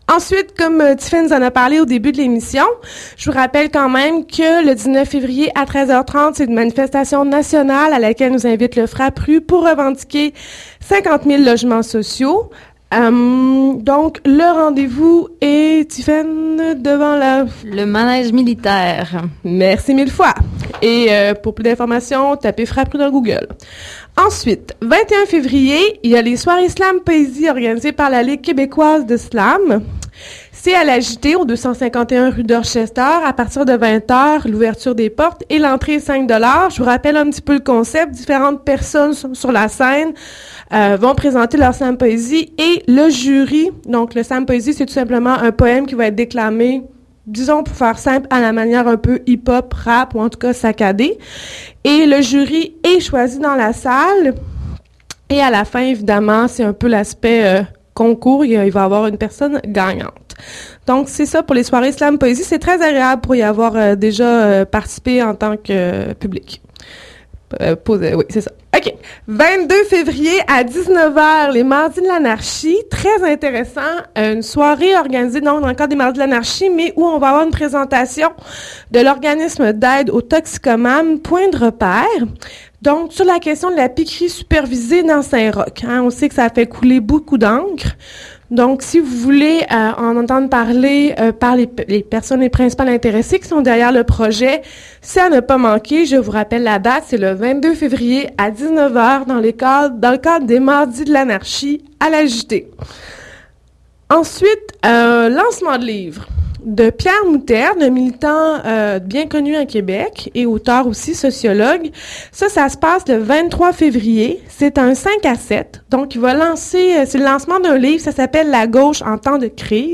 Ensuite, comme euh, Tiffany nous en a parlé au début de l'émission, je vous rappelle quand même que le dix-neuf février à treize heures trente, c'est une manifestation nationale à laquelle nous invite le Frappru pour revendiquer cinquante mille logements sociaux. Euh, donc, le rendez-vous est, Tiffany, devant la... Le manège militaire. Merci mille fois. Et euh, pour plus d'informations, tapez Frappru dans Google. Ensuite, vingt et un février, il y a les soirées slam poésie organisées par la Ligue québécoise de slam. C'est à la J T, au deux cent cinquante et un rue Dorchester, à partir de vingt heures, l'ouverture des portes et l'entrée est cinq dollars. Je vous rappelle un petit peu le concept. Différentes personnes sur la scène euh, vont présenter leur slam poésie et le jury. Donc, le slam poésie, c'est tout simplement un poème qui va être déclamé, disons pour faire simple, à la manière un peu hip-hop, rap ou en tout cas saccadé. Et le jury est choisi dans la salle. Et à la fin, évidemment, c'est un peu l'aspect euh, concours. Il, il va y avoir une personne gagnante. Donc, c'est ça pour les soirées slam poésie. C'est très agréable pour y avoir euh, déjà euh, participé en tant que euh, public. Euh, pose, oui, c'est ça. OK. vingt-deux février à dix-neuf heures, les Mardis de l'Anarchie. Très intéressant. Euh, une soirée organisée donc dans le cadre des Mardis de l'Anarchie, mais où on va avoir une présentation de l'organisme d'aide aux toxicomanes, Point de repère. Donc, sur la question de la piqûrerie supervisée dans Saint-Roch. Hein, on sait que ça a fait couler beaucoup d'encre. Donc, si vous voulez euh, en entendre parler euh, par les, les personnes les principales intéressées qui sont derrière le projet, c'est à ne pas manquer. Je vous rappelle la date, c'est le vingt-deux février à dix-neuf heures dans, les cadres, dans le cadre des Mardis de l'Anarchie à la J T. Ensuite, euh, lancement de livre de Pierre Moutarde, un militant euh, bien connu à Québec et auteur aussi, sociologue. Ça, ça se passe le vingt-trois février. C'est un cinq à sept. Donc, il va lancer, euh, c'est le lancement d'un livre, ça s'appelle « La gauche en temps de crise ».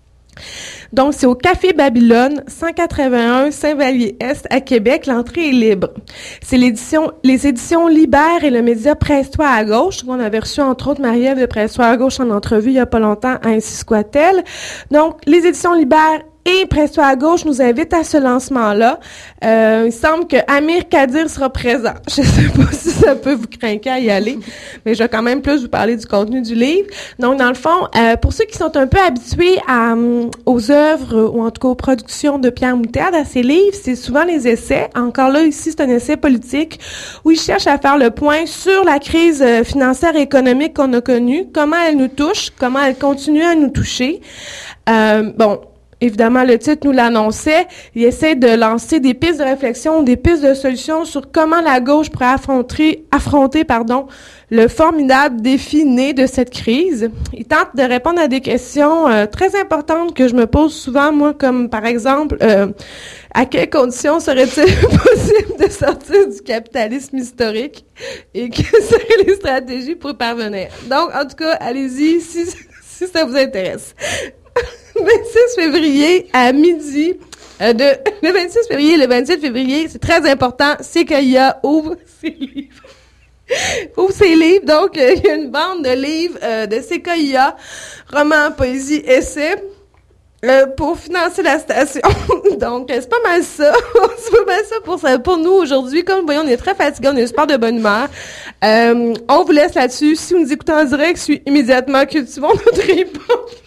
Donc, c'est au Café Babylone, cent quatre-vingt-un Saint-Vallier-Est à Québec. L'entrée est libre. C'est l'édition, les éditions Libère et le média Presse-toi à gauche. On avait reçu, entre autres, Marie-Ève de Presse-toi à gauche en entrevue il y a pas longtemps à Ainsi soit-elle. Donc, les éditions Libère et Presse-toi à gauche nous invitent à ce lancement-là. Euh, il semble que Amir Kadir sera présent. Je sais pas si ça peut vous craquer à y aller, mais je vais quand même plus vous parler du contenu du livre. Donc, dans le fond, euh, pour ceux qui sont un peu habitués à, um, aux œuvres ou en tout cas aux productions de Pierre Moutarde, à ses livres, c'est souvent les essais. Encore là, ici, c'est un essai politique où il cherche à faire le point sur la crise financière et économique qu'on a connue, comment elle nous touche, comment elle continue à nous toucher. Euh, bon, évidemment, le titre nous l'annonçait. Il essaie de lancer des pistes de réflexion, des pistes de solutions sur comment la gauche pourrait affronter, affronter, pardon, le formidable défi né de cette crise. Il tente de répondre à des questions euh, très importantes que je me pose souvent, moi, comme par exemple, euh, à quelles conditions serait-il possible de sortir du capitalisme historique et quelles seraient les stratégies pour y parvenir? Donc, en tout cas, allez-y si, si ça vous intéresse. vingt-six février à midi, euh, de, le vingt-six février et le vingt-sept février, c'est très important, C K I A ouvre ses livres. ouvre ses livres, donc euh, il y a une bande de livres euh, de C K I A, romans, poésie, essais, euh, pour financer la station. Donc, euh, c'est pas mal ça. c'est pas mal ça pour, ça pour nous aujourd'hui. Comme vous voyez, on est très fatigués, on est super de bonne humeur. Euh, on vous laisse là-dessus. Si vous nous écoutez en direct, je suis immédiatement cultivons notre époque.